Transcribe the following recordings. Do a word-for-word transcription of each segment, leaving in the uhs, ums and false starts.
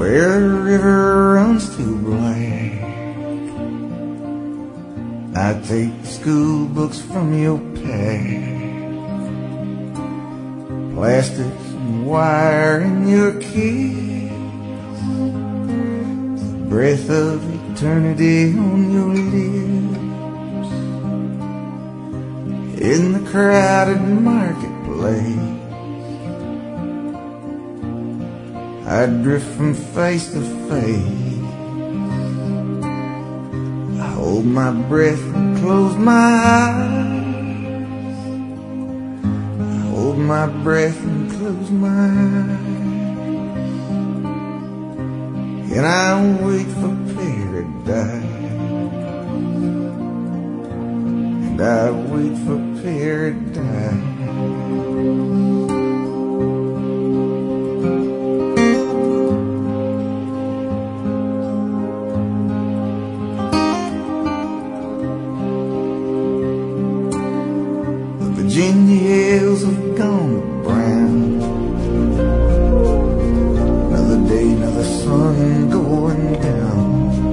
where the river runs too black. I take the school books from your pack, plastics and wire in your kiss, the breath of eternity on your lips. In the crowded marketplace, I drift from face to face. I hold my breath and close my eyes. I hold my breath and close my eyes. And I wait for paradise. And I wait for paradise. Virginia hills have gone brown. Another day, another sun going down.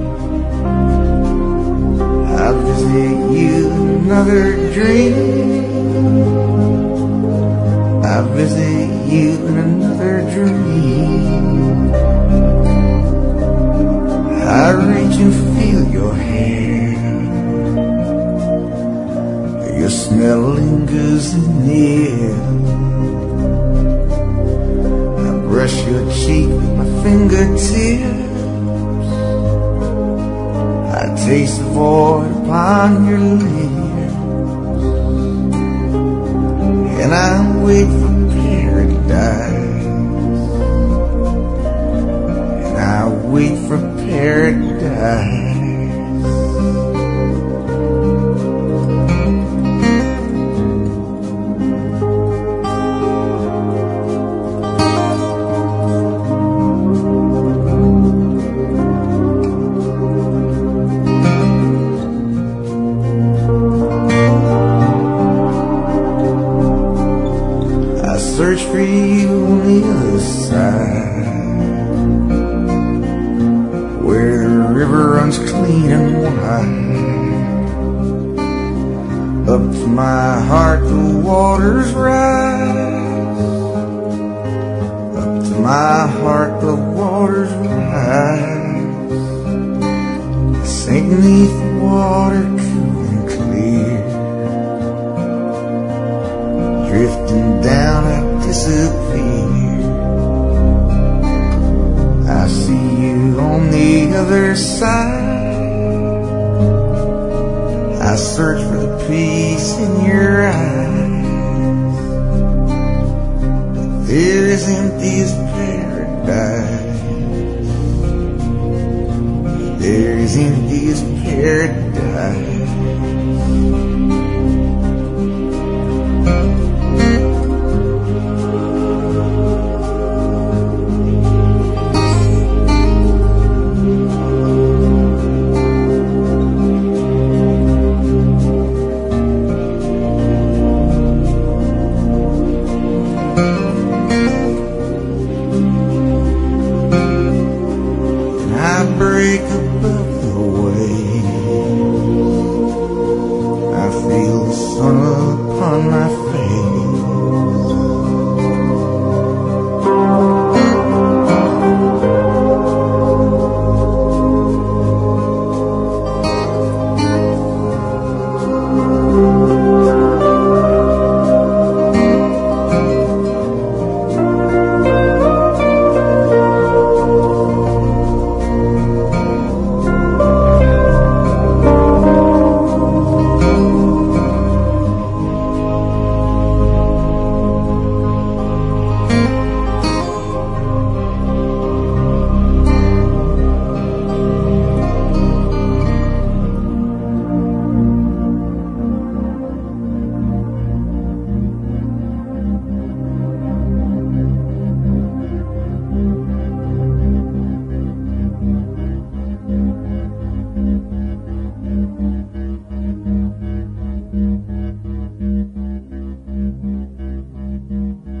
I visit you in another dream. I visit you in another dream. I reach and feel your hair. Your smell lingers in the air. I brush your cheek with my fingertips. I taste the void upon your lips. And I wait for paradise. And I wait for paradise. Search for you on the other side, where the river runs clean and wide. Up to my heart the waters rise. Up to my heart the waters rise. I sink beneath the water cool and clear. Drifting down I disappear. I see you on the other side. I search for the peace in your eyes. But there is empty as paradise. There is empty as paradise. Break above the waves. I feel the sun upon my face.